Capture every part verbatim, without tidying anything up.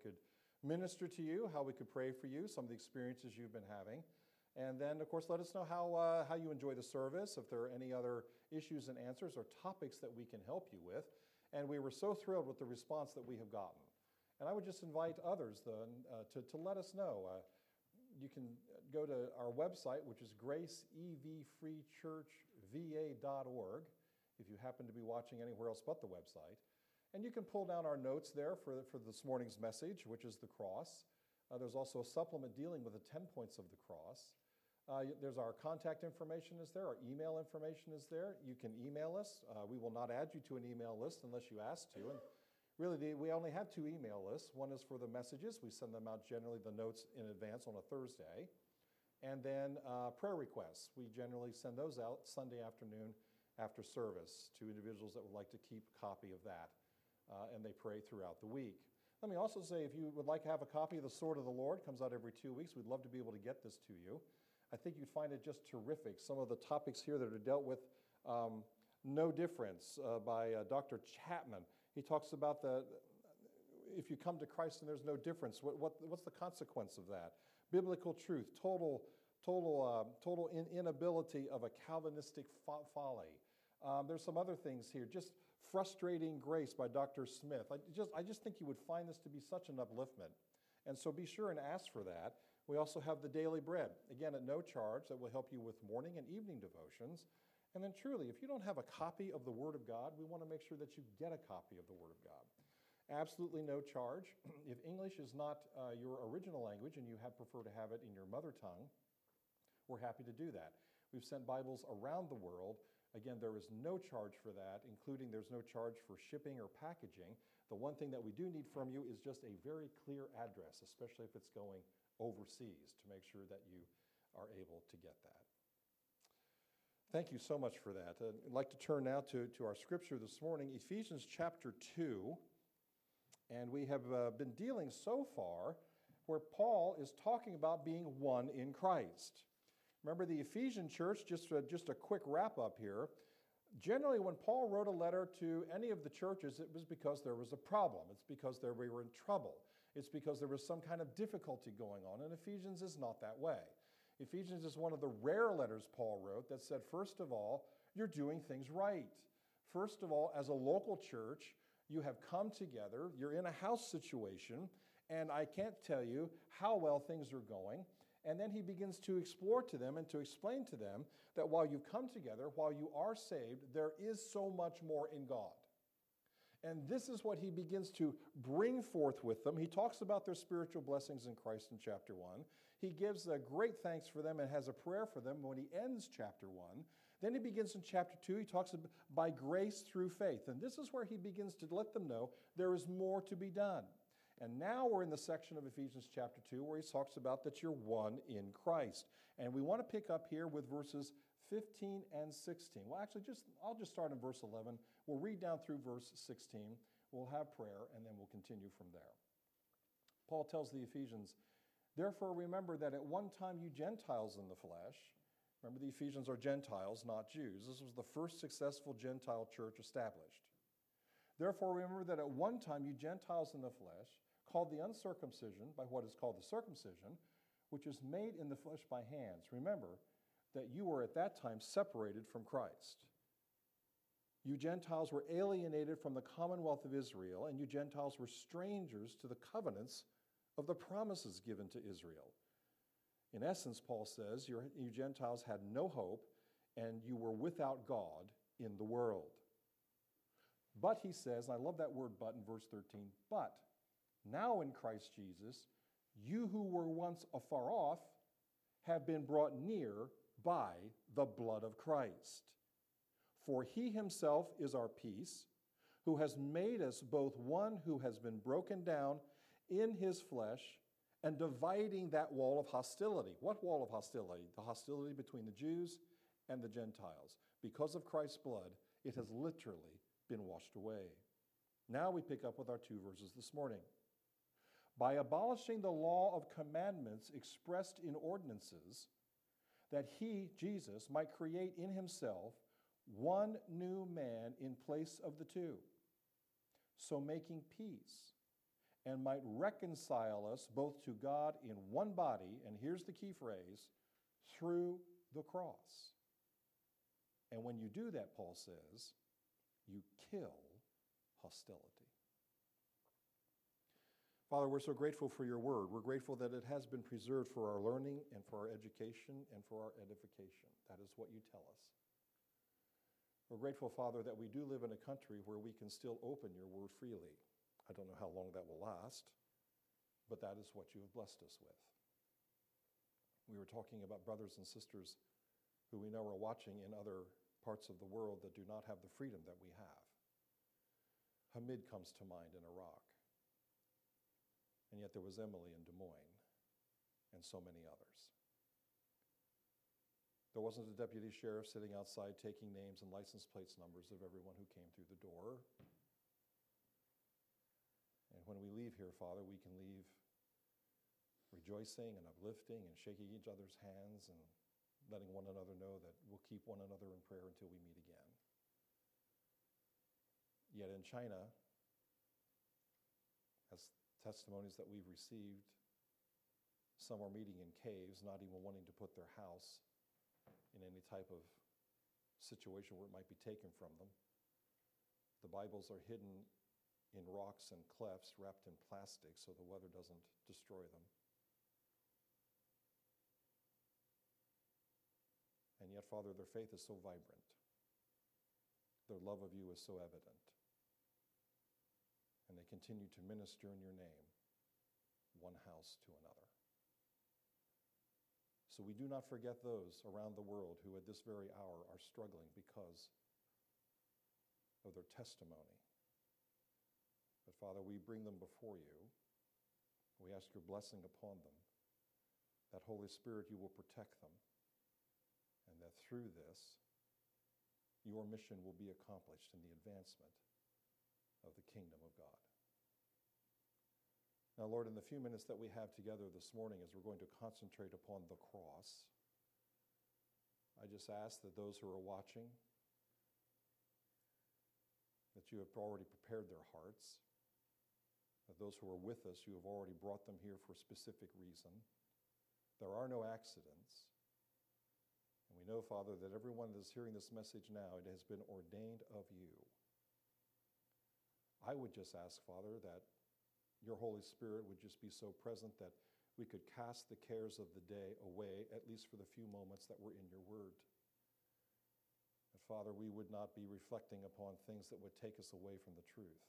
could minister to you, how we could pray for you, some of the experiences you've been having. And then, of course, let us know how, uh, how you enjoy the service, if there are any other issues and answers or topics that we can help you with. And we were so thrilled with the response that we have gotten. And I would just invite others then, uh, to, to let us know. Uh, you can go to our website, which is grace e v free church v a dot org, if you happen to be watching anywhere else but the website. And you can pull down our notes there for, for this morning's message, which is the cross. Uh, there's also a supplement dealing with the ten points of the cross. Uh, there's our contact information is there, our email information is there. You can email us. Uh, we will not add you to an email list unless you ask to. And really, the, we only have two email lists. One is for the messages. We send them out generally, the notes in advance on a Thursday. And then uh, prayer requests. We generally send those out Sunday afternoon after service to individuals that would like to keep a copy of that. Uh, and they pray throughout the week. Let me also say, if you would like to have a copy of The Sword of the Lord, it comes out every two weeks. We'd love to be able to get this to you. I think you'd find it just terrific. Some of the topics here that are dealt with, um, No Difference uh, by uh, Doctor Chapman. He talks about the, if you come to Christ and there's no difference, what, what, what's the consequence of that? Biblical truth, total, total, uh, total in, inability of a Calvinistic fo- folly. Um, there's some other things here, just Frustrating Grace by Doctor Smith. I just, I just think you would find this to be such an upliftment. And so be sure and ask for that. We also have the Daily Bread, again at no charge, that will help you with morning and evening devotions. And then truly, if you don't have a copy of the Word of God, we want to make sure that you get a copy of the Word of God. Absolutely no charge. If English is not uh, your original language and you have prefer to have it in your mother tongue, we're happy to do that. We've sent Bibles around the world. Again, there is no charge for that, including there's no charge for shipping or packaging. The one thing that we do need from you is just a very clear address, especially if it's going overseas, to make sure that you are able to get that. Thank you so much for that. Uh, I'd like to turn now to, to our scripture this morning, Ephesians chapter two. And we have uh, been dealing so far where Paul is talking about being one in Christ. Remember the Ephesian church, just a, just a quick wrap up here. Generally, when Paul wrote a letter to any of the churches, it was because there was a problem. It's because they were in trouble. It's because there was some kind of difficulty going on. And Ephesians is not that way. Ephesians is one of the rare letters Paul wrote that said, first of all, you're doing things right. First of all, as a local church, you have come together. You're in a house situation, and I can't tell you how well things are going. And then he begins to explore to them and to explain to them that while you've come together, while you are saved, there is so much more in God. And this is what he begins to bring forth with them. He talks about their spiritual blessings in Christ in chapter one. He gives a great thanks for them and has a prayer for them when he ends chapter one. Then he begins in chapter two. He talks about by grace through faith. And this is where he begins to let them know there is more to be done. And now we're in the section of Ephesians chapter two where he talks about that you're one in Christ. And we want to pick up here with verses fifteen and sixteen. Well, actually, just I'll just start in verse eleven. We'll read down through verse sixteen. We'll have prayer, and then we'll continue from there. Paul tells the Ephesians, therefore remember that at one time you Gentiles in the flesh, remember the Ephesians are Gentiles, not Jews. This was the first successful Gentile church established. Therefore remember that at one time you Gentiles in the flesh, called the uncircumcision by what is called the circumcision, which is made in the flesh by hands. Remember that you were at that time separated from Christ. You Gentiles were alienated from the commonwealth of Israel, and you Gentiles were strangers to the covenants of the promises given to Israel. In essence, Paul says, you Gentiles had no hope, and you were without God in the world. But, he says, and I love that word but in verse thirteen, but now in Christ Jesus, you who were once afar off have been brought near by the blood of Christ. For he himself is our peace, who has made us both one who has been broken down in his flesh and dividing that wall of hostility. What wall of hostility? The hostility between the Jews and the Gentiles. Because of Christ's blood, it has literally been washed away. Now we pick up with our two verses this morning. By abolishing the law of commandments expressed in ordinances, that he, Jesus, might create in himself one new man in place of the two, so making peace, and might reconcile us both to God in one body, and here's the key phrase, through the cross. And when you do that, Paul says, you kill hostility. Father, we're so grateful for your word. We're grateful that it has been preserved for our learning and for our education and for our edification. That is what you tell us. We're grateful, Father, that we do live in a country where we can still open your word freely. I don't know how long that will last, but that is what you have blessed us with. We were talking about brothers and sisters who we know are watching in other parts of the world that do not have the freedom that we have. Hamid comes to mind in Iraq. And yet there was Emily in Des Moines and so many others. There wasn't a deputy sheriff sitting outside taking names and license plates numbers of everyone who came through the door. And when we leave here, Father, we can leave rejoicing and uplifting and shaking each other's hands and letting one another know that we'll keep one another in prayer until we meet again. Yet in China, as testimonies that we've received, some are meeting in caves, not even wanting to put their house in any type of situation where it might be taken from them. The Bibles are hidden in rocks and clefts wrapped in plastic so the weather doesn't destroy them. And yet, Father, their faith is so vibrant. Their love of you is so evident. And they continue to minister in your name, one house to another. So we do not forget those around the world who at this very hour are struggling because of their testimony. But Father, we bring them before you. We ask your blessing upon them, that Holy Spirit, you will protect them, and that through this, your mission will be accomplished in the advancement of the kingdom of God. Now, Lord, in the few minutes that we have together this morning as we're going to concentrate upon the cross, I just ask that those who are watching, that you have already prepared their hearts, that those who are with us, you have already brought them here for a specific reason. There are no accidents. And we know, Father, that everyone that is hearing this message now, it has been ordained of you. I would just ask, Father, that your Holy Spirit would just be so present that we could cast the cares of the day away, at least for the few moments that were in your word. And Father, we would not be reflecting upon things that would take us away from the truth.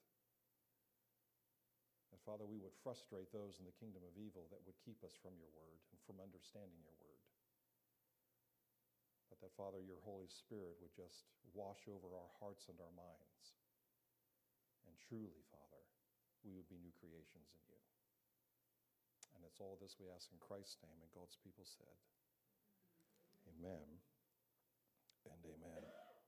And Father, we would frustrate those in the kingdom of evil that would keep us from your word and from understanding your word. But that, Father, your Holy Spirit would just wash over our hearts and our minds. And truly, Father, we would be new creations in you. And it's all this we ask in Christ's name, and God's people said, amen and amen.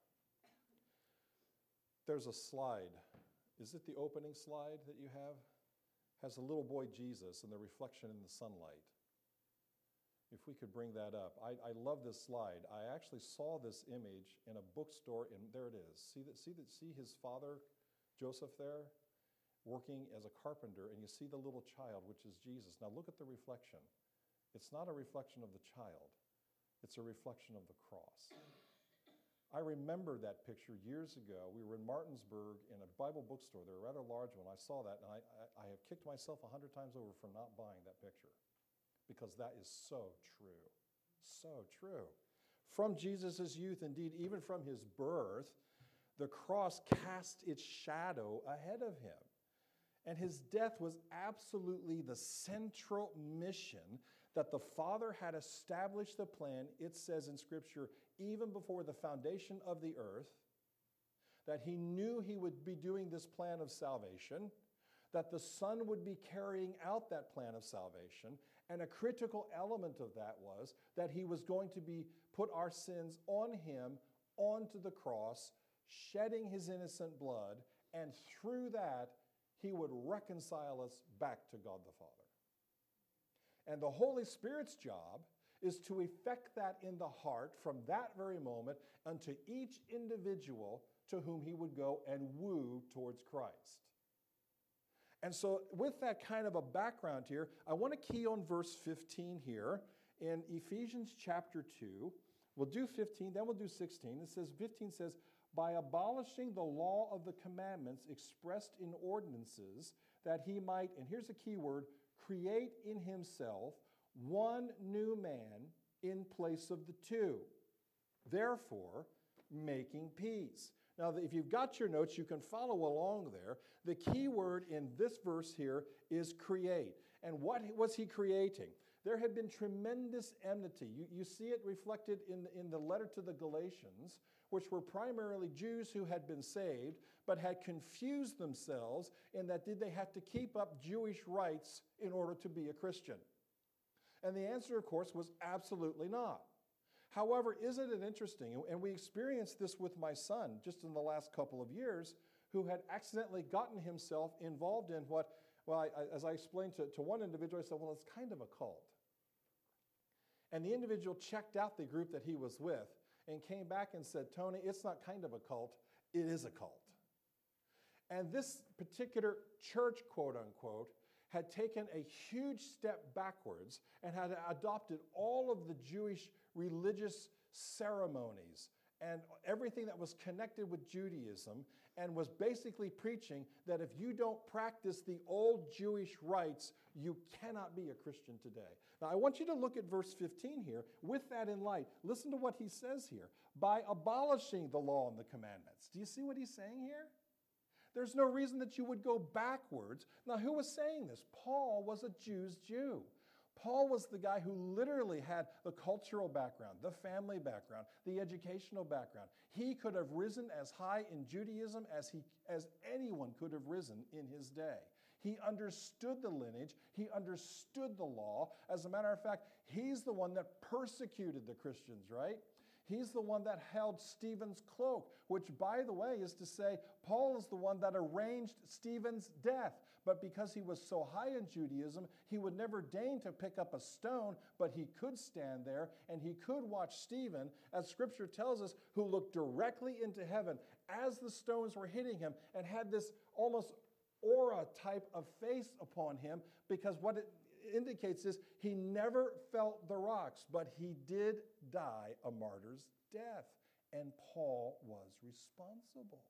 There's a slide. Is it the opening slide that you have? Has a little boy Jesus and the reflection in the sunlight. If we could bring that up. I, I love this slide. I actually saw this image in a bookstore, and there it is. See that? See that? See his father, Joseph, there? Working as a carpenter, and you see the little child, which is Jesus. Now look at the reflection. It's not a reflection of the child. It's a reflection of the cross. I remember that picture years ago. We were in Martinsburg in a Bible bookstore. They're a rather large one. I saw that, and I, I, I have kicked myself a hundred times over for not buying that picture, because that is so true. So true. From Jesus' youth, indeed, even from his birth, the cross cast its shadow ahead of him. And his death was absolutely the central mission that the Father had established the plan, it says in Scripture, even before the foundation of the earth, that he knew he would be doing this plan of salvation, that the Son would be carrying out that plan of salvation, and a critical element of that was that he was going to be put our sins on him, onto the cross, shedding his innocent blood, and through that, he would reconcile us back to God the Father. And the Holy Spirit's job is to effect that in the heart from that very moment unto each individual to whom he would go and woo towards Christ. And so with that kind of a background here, I want to key on verse fifteen here in Ephesians chapter two. We'll do fifteen, then we'll do sixteen. It says, fifteen says, by abolishing the law of the commandments expressed in ordinances, that he might, and here's a key word, create in himself one new man in place of the two, therefore making peace. Now, if you've got your notes, you can follow along there. The key word in this verse here is create. And what was he creating? There had been tremendous enmity. You, you see it reflected in, in the letter to the Galatians, which were primarily Jews who had been saved, but had confused themselves in that did they have to keep up Jewish rites in order to be a Christian? And the answer, of course, was absolutely not. However, isn't it interesting, and we experienced this with my son just in the last couple of years, who had accidentally gotten himself involved in what, well, I, I, as I explained to, to one individual, I said, well, it's kind of a cult. And the individual checked out the group that he was with and came back and said, Tony, it's not kind of a cult, it is a cult. And this particular church, quote unquote, had taken a huge step backwards and had adopted all of the Jewish religious ceremonies and everything that was connected with Judaism, and was basically preaching that if you don't practice the old Jewish rites, you cannot be a Christian today. Now, I want you to look at verse fifteen here. With that in light, listen to what he says here. By abolishing the law and the commandments. Do you see what he's saying here? There's no reason that you would go backwards. Now, who was saying this? Paul was a Jew's Jew. Paul was the guy who literally had the cultural background, the family background, the educational background. He could have risen as high in Judaism as, he, as anyone could have risen in his day. He understood the lineage. He understood the law. As a matter of fact, he's the one that persecuted the Christians, right? He's the one that held Stephen's cloak, which, by the way, is to say Paul is the one that arranged Stephen's death. But because he was so high in Judaism, he would never deign to pick up a stone, but he could stand there and he could watch Stephen, as Scripture tells us, who looked directly into heaven as the stones were hitting him and had this almost aura type of face upon him, because what it indicates is he never felt the rocks, but he did die a martyr's death, and Paul was responsible.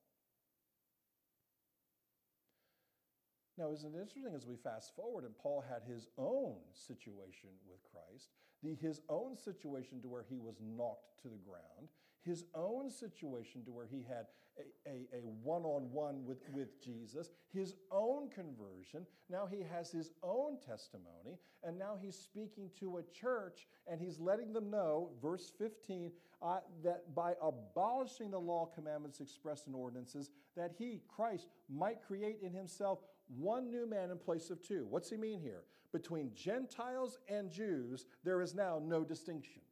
Now, isn't it interesting as we fast forward, and Paul had his own situation with Christ, the, his own situation to where he was knocked to the ground, his own situation to where he had a, a, a one-on-one with, with Jesus, his own conversion. Now he has his own testimony, and now he's speaking to a church, and he's letting them know, verse fifteen, uh, that by abolishing the law, commandments expressed in ordinances, that he, Christ, might create in himself one new man in place of two. What's he mean here? Between Gentiles and Jews, there is now no distinction.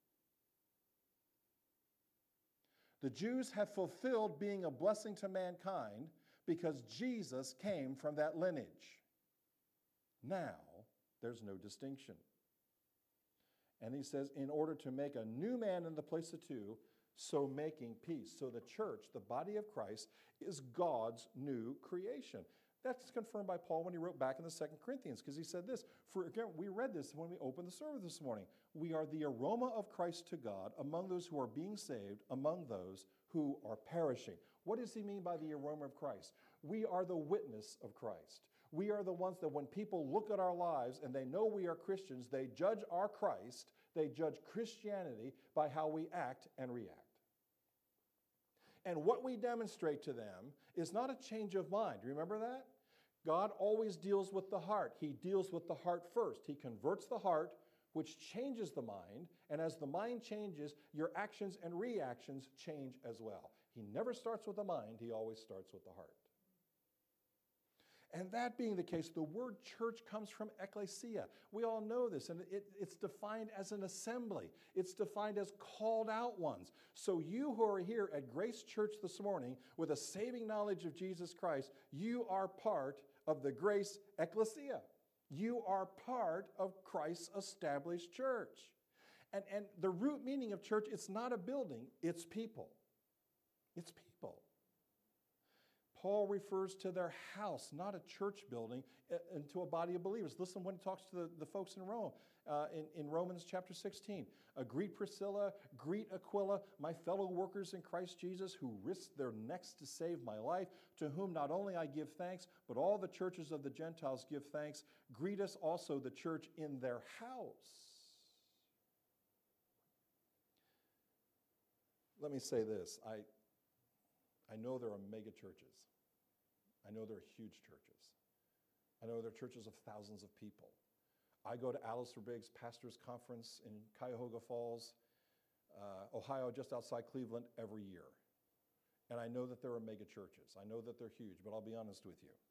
The Jews have fulfilled being a blessing to mankind because Jesus came from that lineage. Now, there's no distinction. And he says, in order to make a new man in the place of two, so making peace. So the church, the body of Christ, is God's new creation. That's confirmed by Paul when he wrote back in the Second Corinthians, because he said this, for again, we read this when we opened the service this morning. We are the aroma of Christ to God among those who are being saved, among those who are perishing. What does he mean by the aroma of Christ? We are the witness of Christ. We are the ones that when people look at our lives and they know we are Christians, they judge our Christ, they judge Christianity by how we act and react. And what we demonstrate to them is not a change of mind. Remember that? God always deals with the heart. He deals with the heart first. He converts the heart, which changes the mind. And as the mind changes, your actions and reactions change as well. He never starts with the mind. He always starts with the heart. And that being the case, the word church comes from ecclesia. We all know this, and it, it's defined as an assembly. It's defined as called out ones. So you who are here at Grace Church this morning with a saving knowledge of Jesus Christ, you are part of the Grace Ecclesia. You are part of Christ's established church. And, and the root meaning of church, it's not a building, it's people. It's people. Paul refers to their house, not a church building, and to a body of believers. Listen when he talks to the, the folks in Rome, uh, in, in Romans chapter sixteen. Uh, greet Priscilla, greet Aquila, my fellow workers in Christ Jesus, who risked their necks to save my life, to whom not only I give thanks, but all the churches of the Gentiles give thanks. Greet us also, the church in their house. Let me say this. I, I know there are mega churches. I know there are huge churches. I know there are churches of thousands of people. I go to Alistair Bigg's Pastors Conference in Cuyahoga Falls, uh, Ohio, just outside Cleveland, every year. And I know that there are mega churches. I know that they're huge, but I'll be honest with you.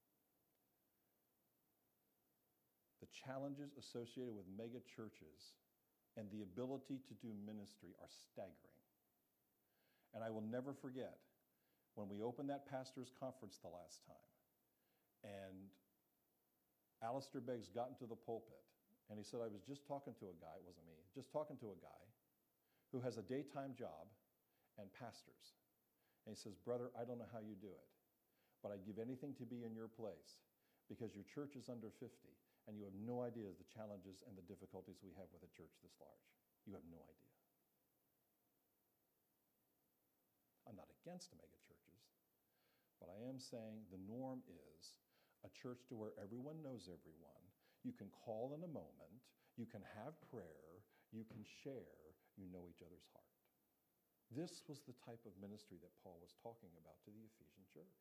The challenges associated with mega churches and the ability to do ministry are staggering. And I will never forget when we opened that pastor's conference the last time, and Alistair Beggs got into the pulpit, and he said, I was just talking to a guy, it wasn't me, just talking to a guy who has a daytime job and pastors. And he says, brother, I don't know how you do it, but I'd give anything to be in your place because your church is under fifty, and you have no idea the challenges and the difficulties we have with a church this large. You have no idea. I'm not against mega churches, but I am saying the norm is a church to where everyone knows everyone. You can call in a moment, you can have prayer, you can share, you know each other's heart. This was the type of ministry that Paul was talking about to the Ephesian church.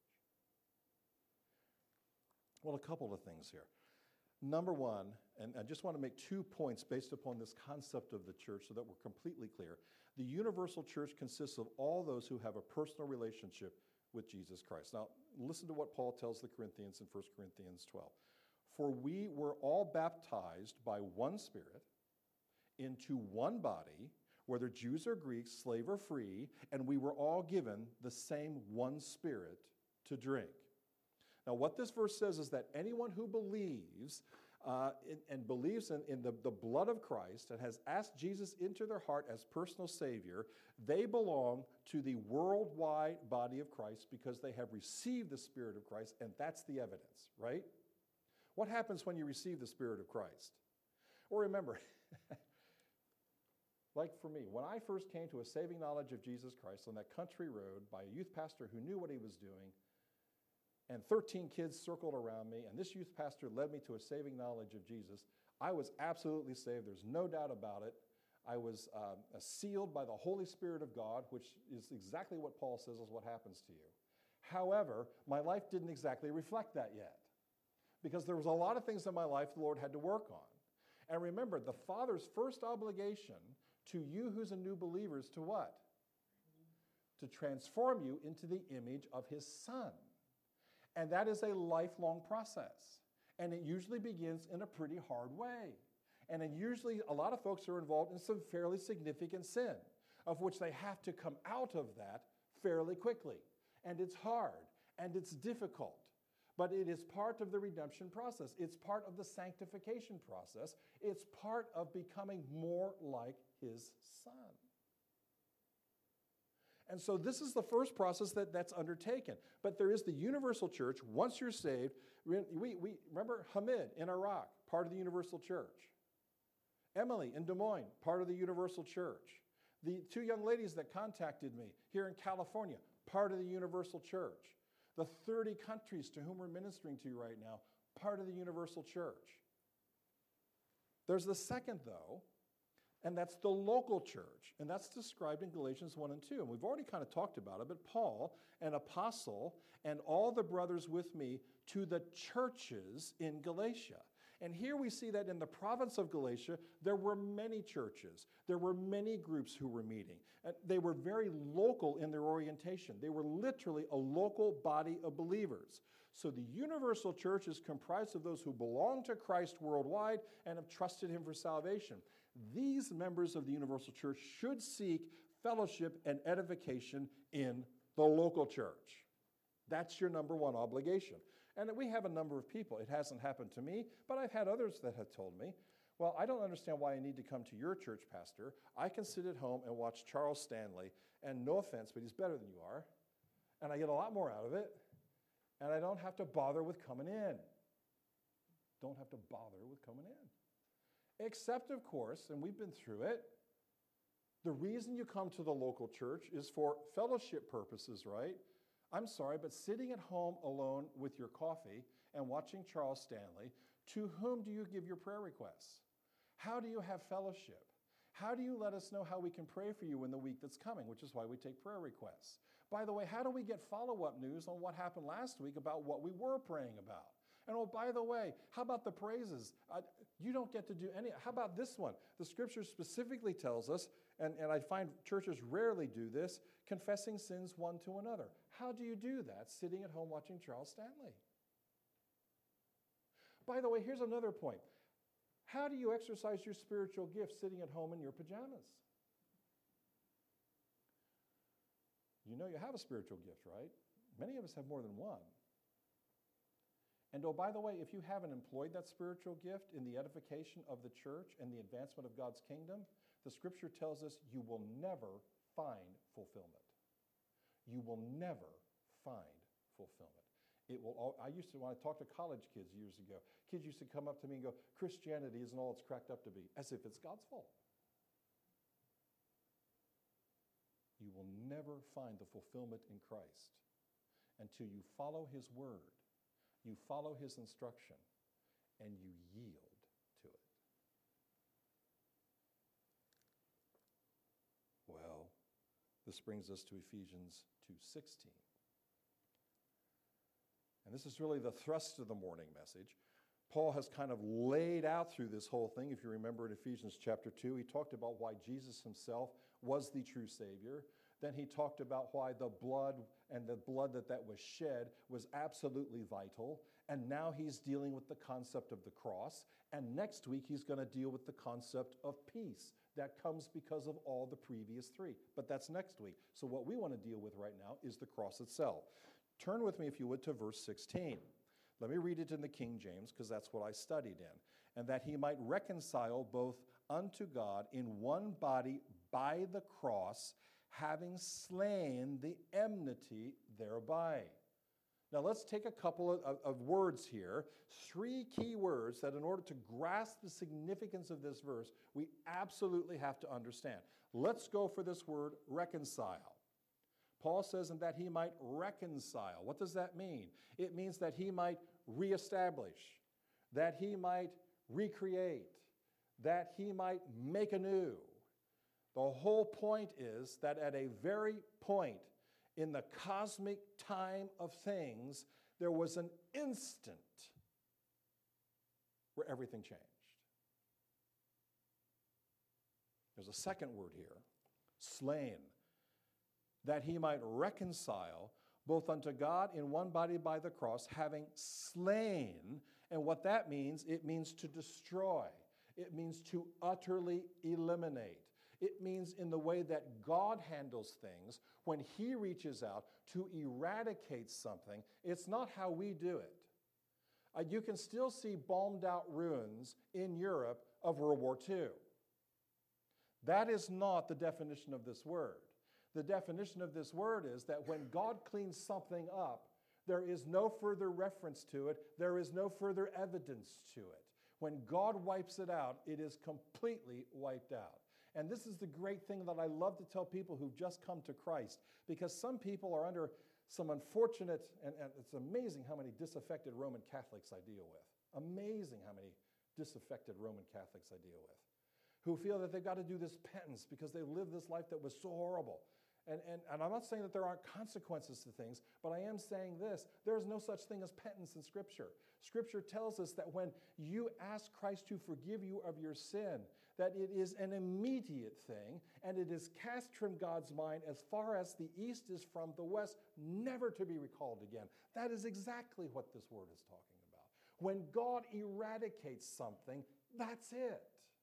Well, a couple of things here. Number one, and I just want to make two points based upon this concept of the church so that we're completely clear. The universal church consists of all those who have a personal relationship with Jesus Christ. Now, listen to what Paul tells the Corinthians in First Corinthians twelve. For we were all baptized by one Spirit into one body, whether Jews or Greeks, slave or free, and we were all given the same one Spirit to drink. Now, what this verse says is that anyone who believes uh, in, and believes in, in the, the blood of Christ and has asked Jesus into their heart as personal Savior, they belong to the worldwide body of Christ because they have received the Spirit of Christ, and that's the evidence, right? What happens when you receive the Spirit of Christ? Well, remember, like for me, when I first came to a saving knowledge of Jesus Christ on that country road by a youth pastor who knew what he was doing, and thirteen kids circled around me, and this youth pastor led me to a saving knowledge of Jesus, I was absolutely saved. There's no doubt about it. I was uh, sealed by the Holy Spirit of God, which is exactly what Paul says is what happens to you. However, my life didn't exactly reflect that yet, because there was a lot of things in my life the Lord had to work on. And remember, the Father's first obligation to you who's a new believer is to what? To transform you into the image of His Son. And that is a lifelong process. And it usually begins in a pretty hard way. And then usually a lot of folks are involved in some fairly significant sin, of which they have to come out of that fairly quickly. And it's hard, and it's difficult. But it is part of the redemption process. It's part of the sanctification process. It's part of becoming more like His Son. And so this is the first process that, that's undertaken. But there is the universal church. Once you're saved, we, we remember Hamid in Iraq, part of the universal church. Emily in Des Moines, part of the universal church. The two young ladies that contacted me here in California, part of the universal church. The thirty countries to whom we're ministering to right now, part of the universal church. There's the second, though, and that's the local church. And that's described in Galatians one and two. And we've already kind of talked about it, but Paul, an apostle, and all the brothers with me to the churches in Galatia. And here we see that in the province of Galatia, there were many churches. There were many groups who were meeting. And they were very local in their orientation. They were literally a local body of believers. So the universal church is comprised of those who belong to Christ worldwide and have trusted Him for salvation. These members of the universal church should seek fellowship and edification in the local church. That's your number one obligation. And we have a number of people. It hasn't happened to me, but I've had others that have told me, well, I don't understand why I need to come to your church, Pastor. I can sit at home and watch Charles Stanley, and no offense, but he's better than you are, and I get a lot more out of it. And I don't have to bother with coming in. Don't have to bother with coming in. Except, of course, and we've been through it, the reason you come to the local church is for fellowship purposes, right? I'm sorry, but sitting at home alone with your coffee and watching Charles Stanley, to whom do you give your prayer requests? How do you have fellowship? How do you let us know how we can pray for you in the week that's coming, which is why we take prayer requests? By the way, how do we get follow-up news on what happened last week about what we were praying about? And oh, by the way, how about the praises? Uh, you don't get to do any. How about this one? The scripture specifically tells us, and, and I find churches rarely do this, confessing sins one to another. How do you do that sitting at home watching Charles Stanley? By the way, here's another point. How do you exercise your spiritual gift sitting at home in your pajamas? You know you have a spiritual gift, right? Many of us have more than one. And oh, by the way, if you haven't employed that spiritual gift in the edification of the church and the advancement of God's kingdom, the scripture tells us you will never find fulfillment. You will never find fulfillment. It will. I used to, when I talked to college kids years ago, kids used to come up to me and go, Christianity isn't all it's cracked up to be, as if it's God's fault. You will never find the fulfillment in Christ until you follow his word, you follow his instruction, and you yield to it. Well, this brings us to Ephesians two sixteen. And this is really the thrust of the morning message. Paul has kind of laid out through this whole thing. If you remember in Ephesians chapter two, he talked about why Jesus himself was the true Savior. Then he talked about why the blood and the blood that that was shed was absolutely vital. And now he's dealing with the concept of the cross. And next week, he's going to deal with the concept of peace that comes because of all the previous three. But that's next week. So what we want to deal with right now is the cross itself. Turn with me, if you would, to verse sixteen. Let me read it in the King James, because that's what I studied in. And that he might reconcile both unto God in one body by the cross, having slain the enmity thereby. Now let's take a couple of, of, of words here, three key words that in order to grasp the significance of this verse, we absolutely have to understand. Let's go for this word, reconcile. Paul says, and that he might reconcile. What does that mean? It means that he might reestablish, that he might recreate, that he might make anew. The whole point is that at a very point in the cosmic time of things, there was an instant where everything changed. There's a second word here, slain. That he might reconcile both unto God in one body by the cross, having slain. And what that means, it means to destroy. It means to utterly eliminate. It means in the way that God handles things, when he reaches out to eradicate something, it's not how we do it. Uh, you can still see bombed out ruins in Europe of World War Two. That is not the definition of this word. The definition of this word is that when God cleans something up, there is no further reference to it. There is no further evidence to it. When God wipes it out, it is completely wiped out. And this is the great thing that I love to tell people who've just come to Christ, because some people are under some unfortunate, and, and it's amazing how many disaffected Roman Catholics I deal with. Amazing how many disaffected Roman Catholics I deal with, who feel that they've got to do this penance because they lived this life that was so horrible. And, and, and I'm not saying that there aren't consequences to things, but I am saying this. There is no such thing as penance in Scripture. Scripture tells us that when you ask Christ to forgive you of your sin, that it is an immediate thing, and it is cast from God's mind as far as the east is from the west, never to be recalled again. That is exactly what this word is talking about. When God eradicates something, that's it.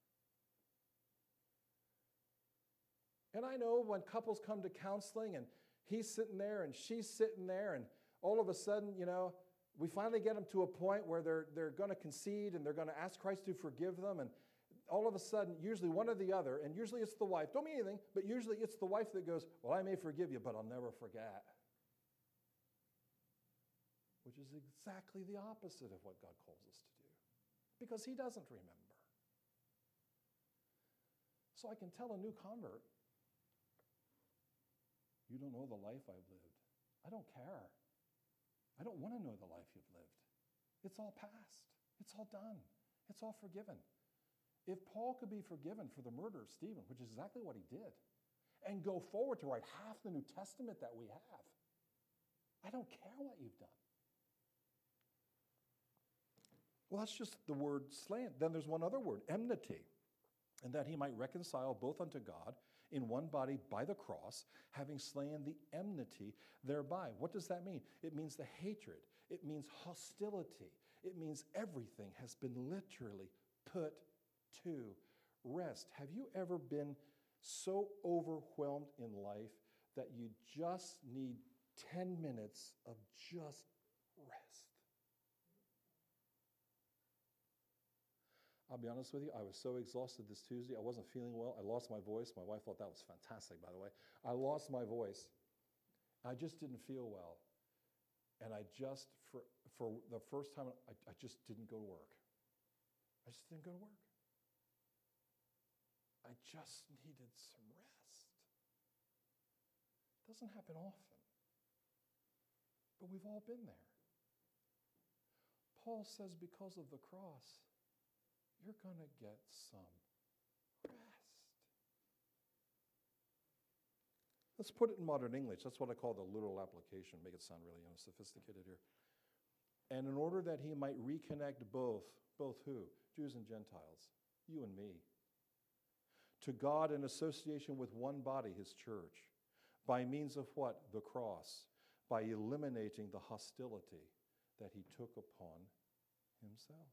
And I know when couples come to counseling and he's sitting there and she's sitting there, and all of a sudden, you know, we finally get them to a point where they're, they're going to concede and they're going to ask Christ to forgive them. And all of a sudden, usually one or the other, and usually it's the wife, don't mean anything, but usually it's the wife that goes, well, I may forgive you, but I'll never forget. which is exactly the opposite of what God calls us to do, because he doesn't remember. So I can tell a new convert, you don't know the life I've lived. I don't care. I don't want to know the life you've lived. It's all past. It's all done. It's all forgiven. If Paul could be forgiven for the murder of Stephen, which is exactly what he did, and go forward to write half the New Testament that we have, I don't care what you've done. Well, that's just the word slain. Then there's one other word, enmity, and that he might reconcile both unto God in one body by the cross, having slain the enmity thereby. What does that mean? It means the hatred. It means hostility. It means everything has been literally put to rest. Have you ever been so overwhelmed in life that you just need ten minutes of just rest? I'll be honest with you, I was so exhausted this Tuesday. I wasn't feeling well. I lost my voice. My wife thought that was fantastic, by the way. I lost my voice. I just didn't feel well. And I just, for, for the first time, I, I just didn't go to work. I just didn't go to work. I just needed some rest. It doesn't happen often. But we've all been there. Paul says because of the cross, you're going to get some rest. Let's put it in modern English. That's what I call the literal application. Make it sound really you know, sophisticated here. And in order that he might reconnect both, both who? Jews and Gentiles, you and me, to God in association with one body, his church, by means of what? The cross, by eliminating the hostility that he took upon himself.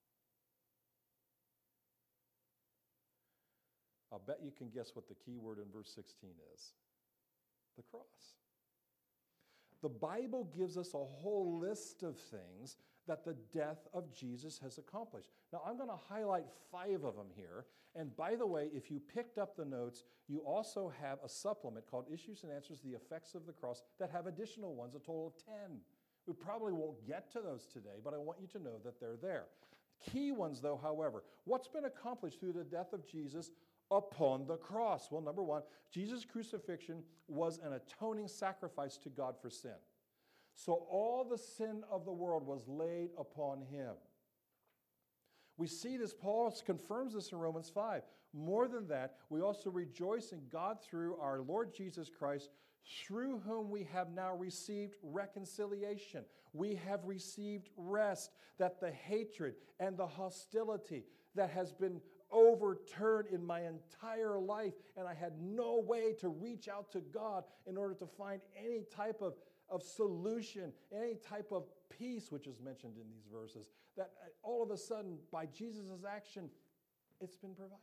I'll bet you can guess what the key word in verse sixteen is. The cross. The Bible gives us a whole list of things that the death of Jesus has accomplished. Now, I'm going to highlight five of them here. And by the way, if you picked up the notes, you also have a supplement called Issues and Answers, the Effects of the Cross, that have additional ones, a total of ten. We probably won't get to those today, but I want you to know that they're there. Key ones, though, however, what's been accomplished through the death of Jesus upon the cross? Well, number one, Jesus' crucifixion was an atoning sacrifice to God for sin. So all the sin of the world was laid upon him. We see this, Paul confirms this in Romans five. More than that, we also rejoice in God through our Lord Jesus Christ, through whom we have now received reconciliation. We have received rest, that the hatred and the hostility that has been overturned in my entire life, and I had no way to reach out to God in order to find any type of, of solution, any type of peace, which is mentioned in these verses, that all of a sudden, by Jesus' action, it's been provided.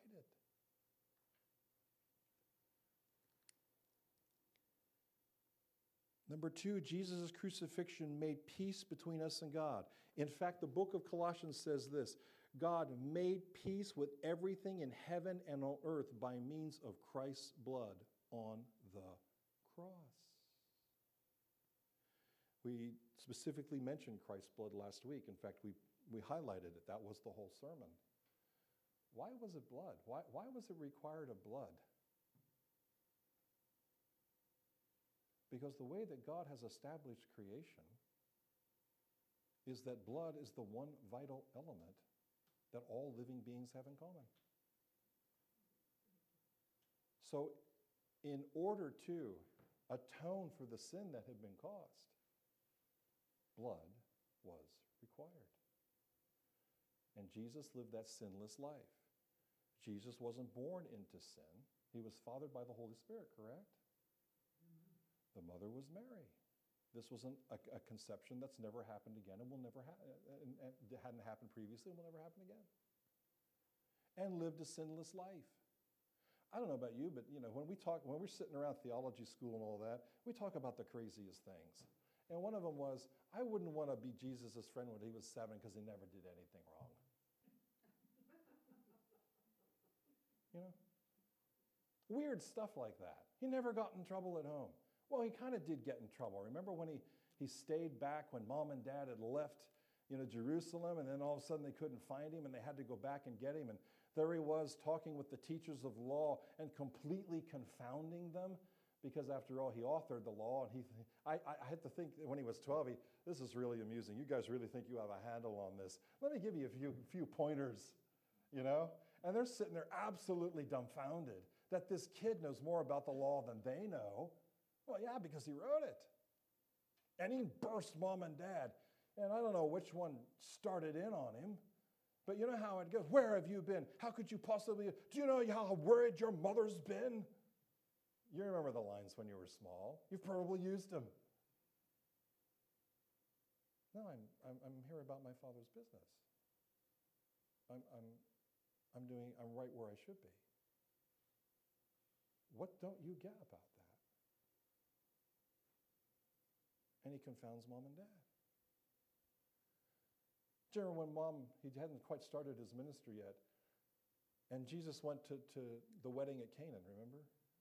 Number two, Jesus' crucifixion made peace between us and God. In fact, the book of Colossians says this: God made peace with everything in heaven and on earth by means of Christ's blood on the cross. We specifically mentioned Christ's blood last week. In fact, we, we highlighted it. That was the whole sermon. Why was it blood? Why, why was it required of blood? Because the way that God has established creation is that blood is the one vital element that all living beings have in common. So in order to atone for the sin that had been caused, blood was required. And Jesus lived that sinless life. Jesus wasn't born into sin. He was fathered by the Holy Spirit, correct? Mm-hmm. The mother was Mary. This wasn't a, a conception that's never happened again and will never ha- and, and hadn't happened previously and will never happen again. And lived a sinless life. I don't know about you, but you know, when we talk, when we're sitting around theology school and all that, we talk about the craziest things. And one of them was, I wouldn't want to be Jesus' friend when he was seven because he never did anything wrong. You know? Weird stuff like that. He never got in trouble at home. Well, he kind of did get in trouble. Remember when he, He stayed back when mom and dad had left, you know, Jerusalem, and then all of a sudden they couldn't find him, and they had to go back and get him. And there he was talking with the teachers of law and completely confounding them, because after all, he authored the law. And he, I, I had to think that when he was twelve, he, this is really amusing. You guys really think you have a handle on this. Let me give you a few, few pointers, you know? And they're sitting there absolutely dumbfounded that this kid knows more about the law than they know. Well, yeah, because he wrote it. And he burst mom and dad. And I don't know which one started in on him, but you know how it goes. Where have you been? How could you possibly? Do you know how worried your mother's been? You remember the lines when you were small. You've probably used them. No, I'm, I'm, I'm here about my Father's business. I'm, I'm, I'm doing, I'm right where I should be. What don't you get about that? And he confounds mom and dad. Do you remember when mom, he hadn't quite started his ministry yet, and Jesus went to, to the wedding at Canaan, remember?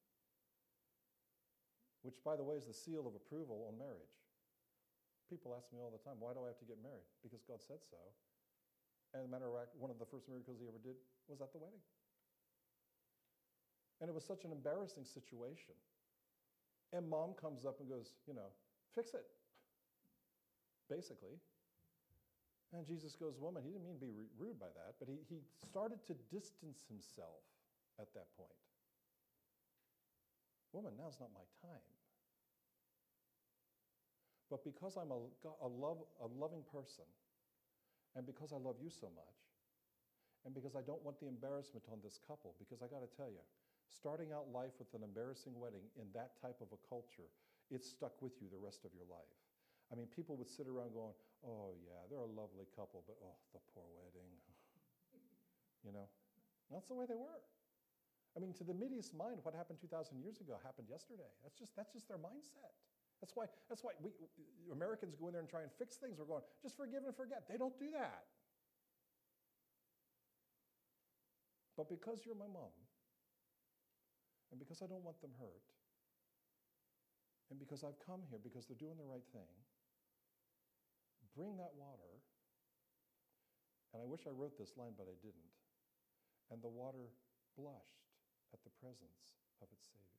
Which, by the way, is the seal of approval on marriage. People ask me all the time, why do I have to get married? Because God said so. And as a matter of fact, one of the first miracles he ever did was at the wedding. And it was such an embarrassing situation. And mom comes up and goes, you know, fix it, basically. And Jesus goes, woman, he didn't mean to be rude by that, but he, he started to distance himself at that point. Woman, now's not my time. But because I'm a, a, love, a loving person, and because I love you so much, and because I don't want the embarrassment on this couple, because I got to tell you, starting out life with an embarrassing wedding in that type of a culture, it's stuck with you the rest of your life. I mean, people would sit around going, oh yeah, they're a lovely couple, but oh, the poor wedding. You know, that's the way they were. I mean, to the Mideast mind, what happened two thousand years ago happened yesterday. That's just, that's just their mindset. That's why, that's why we Americans go in there and try and fix things. We're going, just forgive and forget. They don't do that. But because you're my mom, and because I don't want them hurt, and because I've come here because they're doing the right thing, bring that water. And I wish I wrote this line, but I didn't. And the water blushed at the presence of its Savior.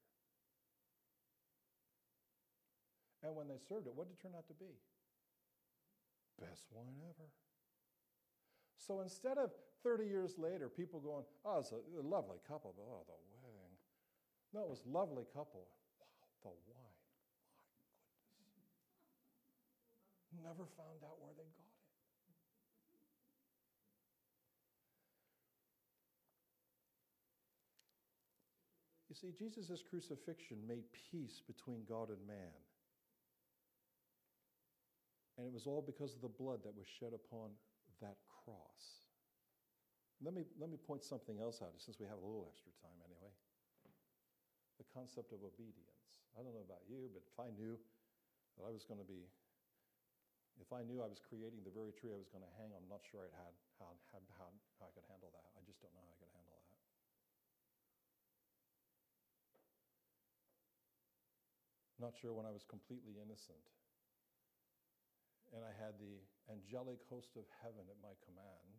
And when they served it, what did it turn out to be? Best wine ever. So instead of thirty years later, people going, oh, it's a, a lovely couple, but oh, the wedding. No, it was lovely couple. Wow, the wine. My goodness. Never found out where they got it. You see, Jesus' crucifixion made peace between God and man. And it was all because of the blood that was shed upon that cross. Let me, let me point something else out, since we have a little extra time anyway. The concept of obedience. I don't know about you, but if I knew that I was going to be, if I knew I was creating the very tree I was going to hang on, I'm not sure I'd had how, how, how, how I could handle that. I just don't know how I could handle that. Not sure when I was completely innocent and I had the angelic host of heaven at my command,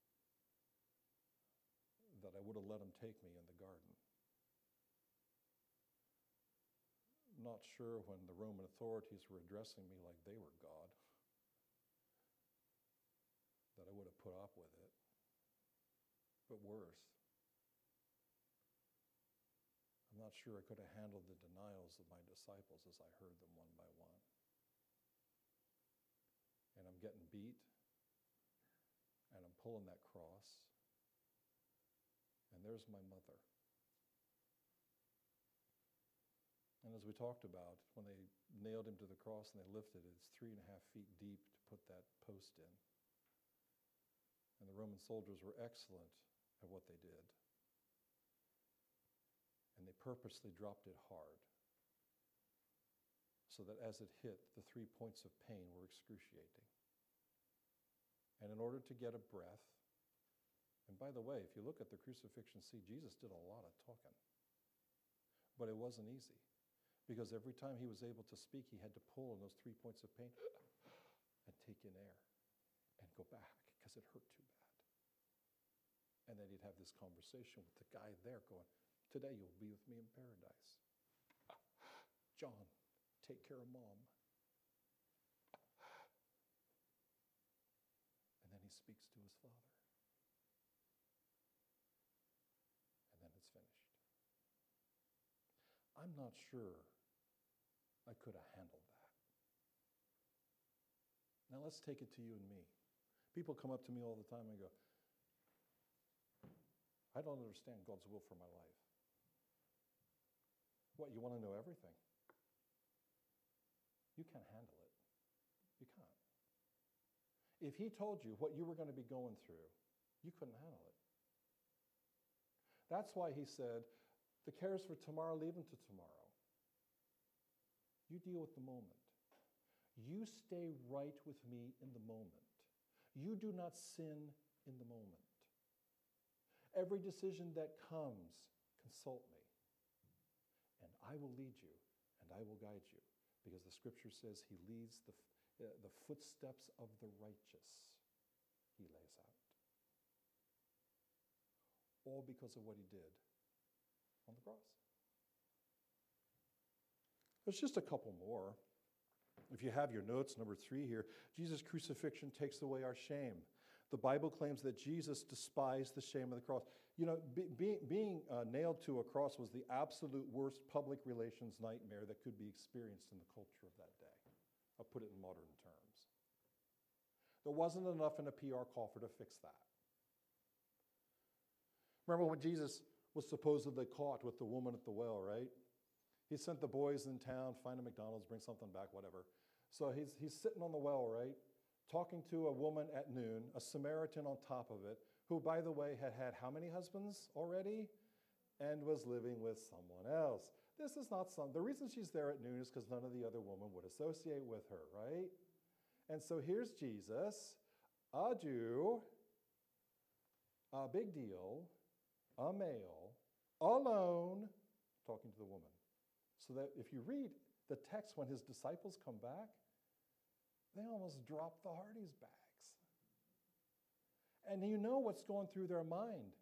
that I would have let him take me in the garden. Not sure when the Roman authorities were addressing me like they were God, that I would have put up with it. But worse, I'm not sure I could have handled the denials of my disciples as I heard them one by one. And I'm getting beat, and I'm pulling that cross, and there's my mother. And as we talked about, when they nailed him to the cross and they lifted it, it's three and a half feet deep to put that post in. And the Roman soldiers were excellent at what they did. And they purposely dropped it hard, so that as it hit, the three points of pain were excruciating. And in order to get a breath, and by the way, if you look at the crucifixion, see, Jesus did a lot of talking. But it wasn't easy, Because every time he was able to speak, he had to pull on those three points of pain and take in air and go back because it hurt too bad. And then he'd have this conversation with the guy there going, today you'll be with me in paradise. John, take care of Mom. And then he speaks to his father. And then it's finished. I'm not sure I could have handled that. Now let's take it to you and me. People come up to me all the time and go, I don't understand God's will for my life. What, you want to know everything? You can't handle it. You can't. If he told you what you were going to be going through, you couldn't handle it. That's why he said, the cares for tomorrow, leave them to tomorrow. You deal with the moment. You stay right with me in the moment. You do not sin in the moment. Every decision that comes, consult me. And I will lead you, and I will guide you. Because the scripture says he leads the, uh, the footsteps of the righteous. He lays out. All because of what he did on the cross. There's just a couple more. If you have your notes, number three here, Jesus' crucifixion takes away our shame. The Bible claims that Jesus despised the shame of the cross. You know, be, be, being uh, nailed to a cross was the absolute worst public relations nightmare that could be experienced in the culture of that day. I'll put it in modern terms. There wasn't enough in a P R coffer to fix that. Remember when Jesus was supposedly caught with the woman at the well, right? He sent the boys in town, find a McDonald's, bring something back, whatever. So he's, he's sitting on the well, right? Talking to a woman at noon, a Samaritan on top of it, who, by the way, had had how many husbands already? And was living with someone else. This is not some, the reason she's there at noon is because none of the other women would associate with her, right? And so here's Jesus, a Jew, a big deal, a male, alone, talking to the woman. So that if you read the text when his disciples come back, they almost drop the Hardee's bags. And you know what's going through their mind.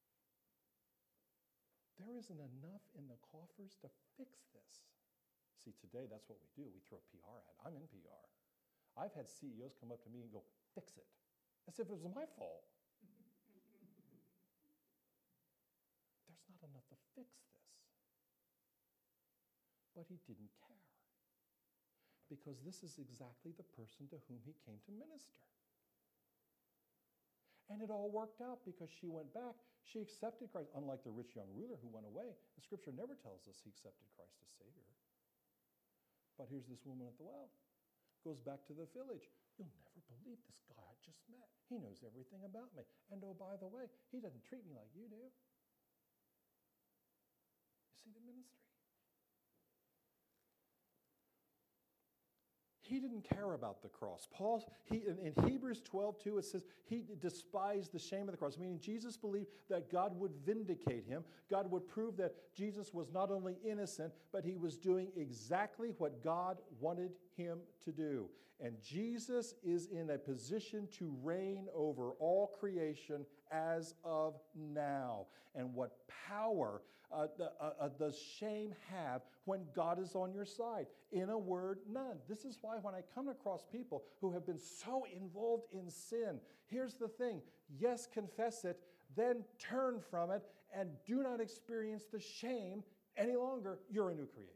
There isn't enough in the coffers to fix this. See, today that's what we do. We throw a P R ad. I'm in P R. I've had C E Os come up to me and go, fix it. As if it was my fault. There's not enough to fix this. But he didn't care. Because this is exactly the person to whom he came to minister. And it all worked out because she went back. She accepted Christ, unlike the rich young ruler who went away. The scripture never tells us he accepted Christ as Savior. But here's this woman at the well. Goes back to the village. You'll never believe this guy I just met. He knows everything about me. And oh, by the way, he doesn't treat me like you do. You see the ministry? He didn't care about the cross. Paul, he, in, in Hebrews twelve two, it says he despised the shame of the cross, meaning Jesus believed that God would vindicate him. God would prove that Jesus was not only innocent, but he was doing exactly what God wanted him to do. And Jesus is in a position to reign over all creation as of now. And what power uh, the, uh, uh, does shame have when God is on your side? In a word, none. This is why when I come across people who have been so involved in sin, here's the thing. Yes, confess it, then turn from it, and do not experience the shame any longer. You're a new creation.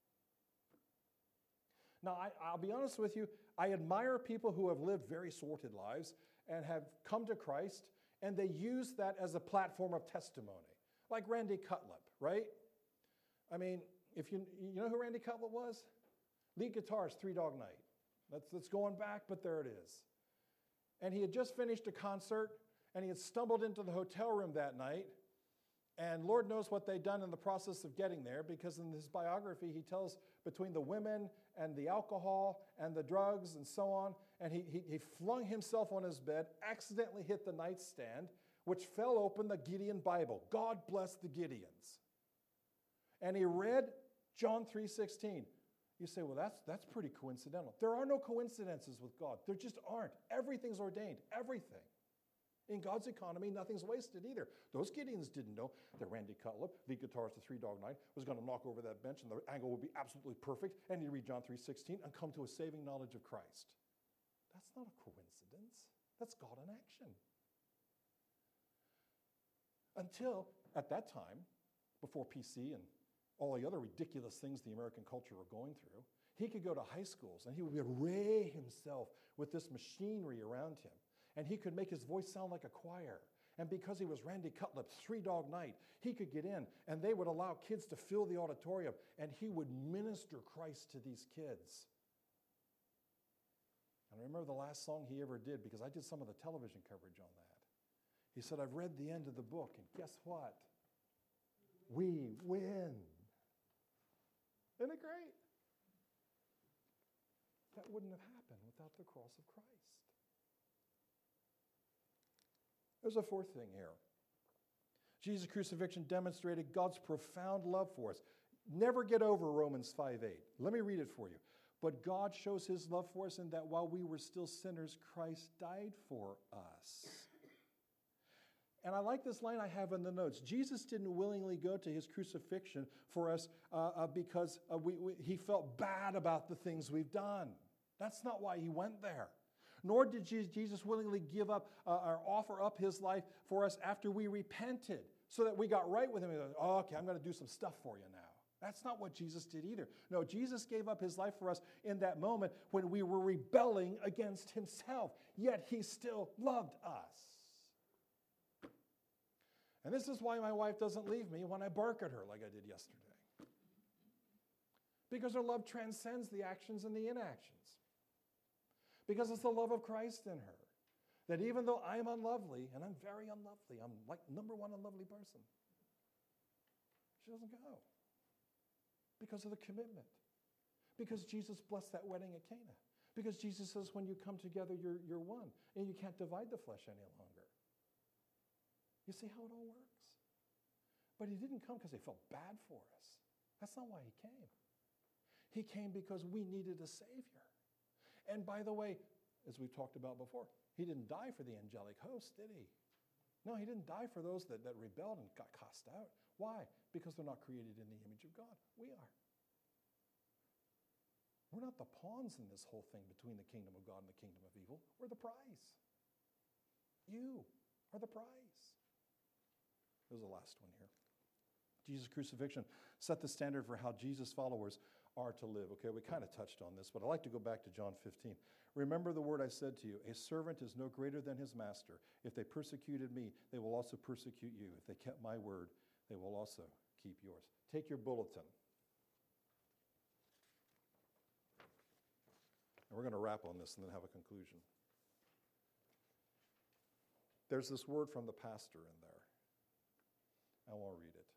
Now, I, I'll be honest with you, I admire people who have lived very sorted lives and have come to Christ, and they use that as a platform of testimony. Like Randy Cutlip, right? I mean, if you you know who Randy Cutlip was? Lead guitarist, Three Dog Night. That's, that's going back, but there it is. And he had just finished a concert, and he had stumbled into the hotel room that night, and Lord knows what they'd done in the process of getting there, because in his biography, he tells between the women and the alcohol and the drugs and so on, and he, he, he flung himself on his bed, accidentally hit the nightstand, which fell open the Gideon Bible. God bless the Gideons. And he read John three sixteen. You say, well, that's, that's pretty coincidental. There are no coincidences with God. There just aren't. Everything's ordained. Everything. In God's economy, nothing's wasted either. Those Gideons didn't know that Randy Cutlip, lead guitarist of Three Dog Night, was going to knock over that bench and the angle would be absolutely perfect, and he'd read John three sixteen and come to a saving knowledge of Christ. That's not a coincidence. That's God in action. Until, at that time, before P C and all the other ridiculous things the American culture were going through, he could go to high schools and he would array himself with this machinery around him. And he could make his voice sound like a choir. And because he was Randy Cutlip's Three Dog Night, he could get in and they would allow kids to fill the auditorium and he would minister Christ to these kids. And I remember the last song he ever did, because I did some of the television coverage on that. He said, I've read the end of the book, and guess what? We win. Isn't it great? That wouldn't have happened without the cross of Christ. There's a fourth thing here. Jesus' crucifixion demonstrated God's profound love for us. Never get over Romans five eight. Let me read it for you. But God shows his love for us in that while we were still sinners, Christ died for us. And I like this line I have in the notes. Jesus didn't willingly go to his crucifixion for us uh, uh, because uh, we, we, he felt bad about the things we've done. That's not why he went there. Nor did Jesus willingly give up uh, or offer up his life for us after we repented so that we got right with him. And, oh, okay, I'm going to do some stuff for you now. That's not what Jesus did either. No, Jesus gave up his life for us in that moment when we were rebelling against himself, yet he still loved us. And this is why my wife doesn't leave me when I bark at her like I did yesterday. Because her love transcends the actions and the inactions. Because it's the love of Christ in her. That even though I'm unlovely, and I'm very unlovely, I'm like number one unlovely person, she doesn't go. Because of the commitment. Because Jesus blessed that wedding at Cana. Because Jesus says when you come together, you're, you're one. And you can't divide the flesh any longer. You see how it all works? But he didn't come because he felt bad for us. That's not why he came. He came because we needed a Savior. And by the way, as we've talked about before, he didn't die for the angelic host, did he? No, he didn't die for those that, that rebelled and got cast out. Why? Because they're not created in the image of God. We are. We're not the pawns in this whole thing between the kingdom of God and the kingdom of evil. We're the prize. You are the prize. There's the last one here. Jesus' crucifixion set the standard for how Jesus' followers are to live. Okay, we kind of touched on this, but I'd like to go back to John fifteen. Remember the word I said to you, a servant is no greater than his master. If they persecuted me, they will also persecute you. If they kept my word, they will also keep yours. Take your bulletin. And we're going to wrap on this and then have a conclusion. There's this word from the pastor in there. I won't read it.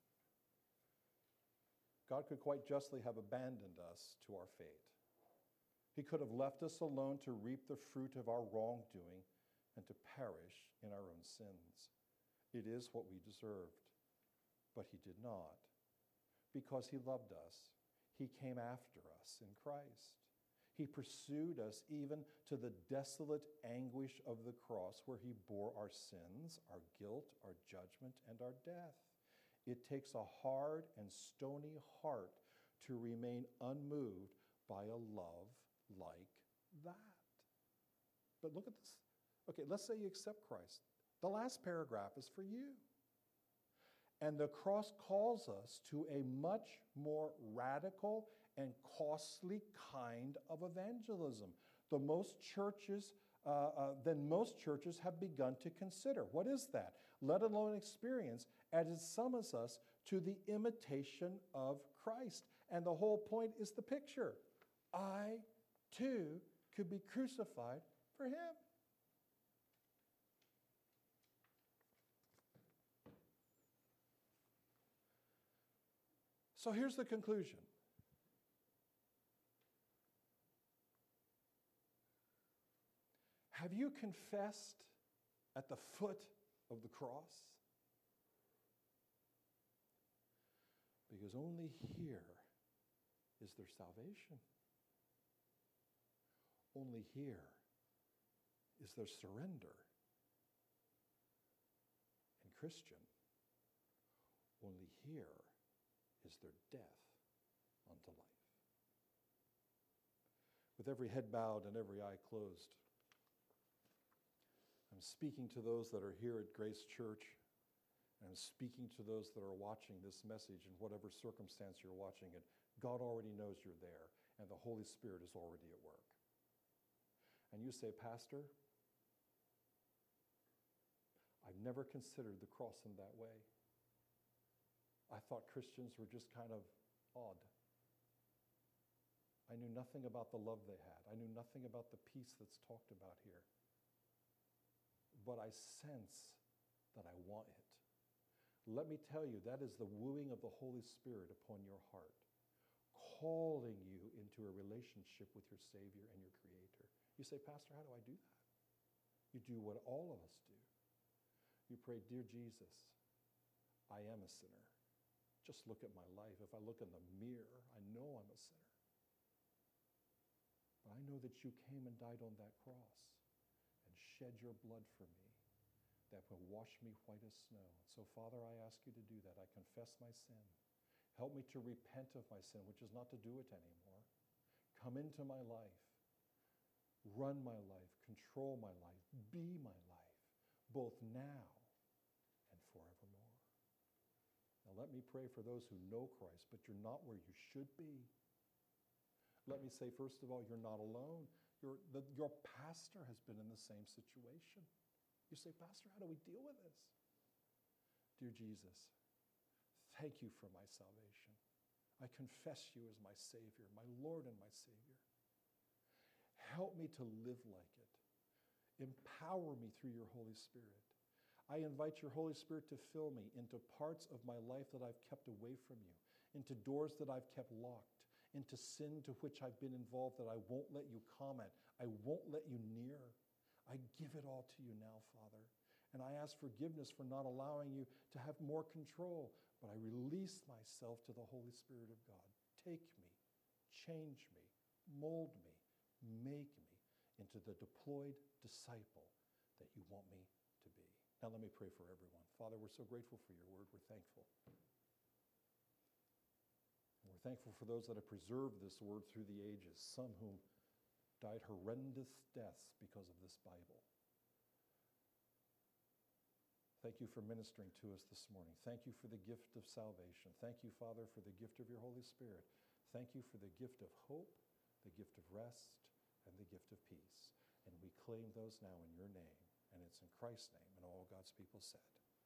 God could quite justly have abandoned us to our fate. He could have left us alone to reap the fruit of our wrongdoing and to perish in our own sins. It is what we deserved. But he did not. Because he loved us, he came after us in Christ. He pursued us even to the desolate anguish of the cross where he bore our sins, our guilt, our judgment, and our death. It takes a hard and stony heart to remain unmoved by a love like that. But look at this. Okay, let's say you accept Christ. The last paragraph is for you. And the cross calls us to a much more radical and costly kind of evangelism. The most churches, uh, uh, than most churches have begun to consider. What is that? Let alone experience, as it summons us to the imitation of Christ. And the whole point is the picture. I, too, could be crucified for him. So here's the conclusion. Have you confessed at the foot of the cross? Because only here is there salvation. Only here is there surrender. And Christian, only here is there death unto life. With every head bowed and every eye closed, I'm speaking to those that are here at Grace Church, and I'm speaking to those that are watching this message in whatever circumstance you're watching it. God already knows you're there, and the Holy Spirit is already at work. And you say, Pastor, I've never considered the cross in that way. I thought Christians were just kind of odd. I knew nothing about the love they had. I knew nothing about the peace that's talked about here. But I sense that I want it. Let me tell you, that is the wooing of the Holy Spirit upon your heart, calling you into a relationship with your Savior and your Creator. You say, Pastor, how do I do that? You do what all of us do. You pray, Dear Jesus, I am a sinner. Just look at my life. If I look in the mirror, I know I'm a sinner. But I know that you came and died on that cross and shed your blood for me that will wash me white as snow. So, Father, I ask you to do that. I confess my sin. Help me to repent of my sin, which is not to do it anymore. Come into my life. Run my life. Control my life. Be my life, both now and forevermore. Now, let me pray for those who know Christ, but you're not where you should be. Let me say, first of all, you're not alone. Your, the, your pastor has been in the same situation. You say, Pastor, how do we deal with this? Dear Jesus, thank you for my salvation. I confess you as my Savior, my Lord and my Savior. Help me to live like it. Empower me through your Holy Spirit. I invite your Holy Spirit to fill me into parts of my life that I've kept away from you, into doors that I've kept locked, into sin to which I've been involved that I won't let you comment. I won't let you near. I give it all to you now, Father. And I ask forgiveness for not allowing you to have more control. But I release myself to the Holy Spirit of God. Take me, change me, mold me, make me into the deployed disciple that you want me to be. Now let me pray for everyone. Father, we're so grateful for your word. We're thankful. And we're thankful for those that have preserved this word through the ages, some whom died horrendous deaths because of this Bible. Thank you for ministering to us this morning. Thank you for the gift of salvation. Thank you, Father, for the gift of your Holy Spirit. Thank you for the gift of hope, the gift of rest, and the gift of peace. And we claim those now in your name. And it's in Christ's name. And all God's people said,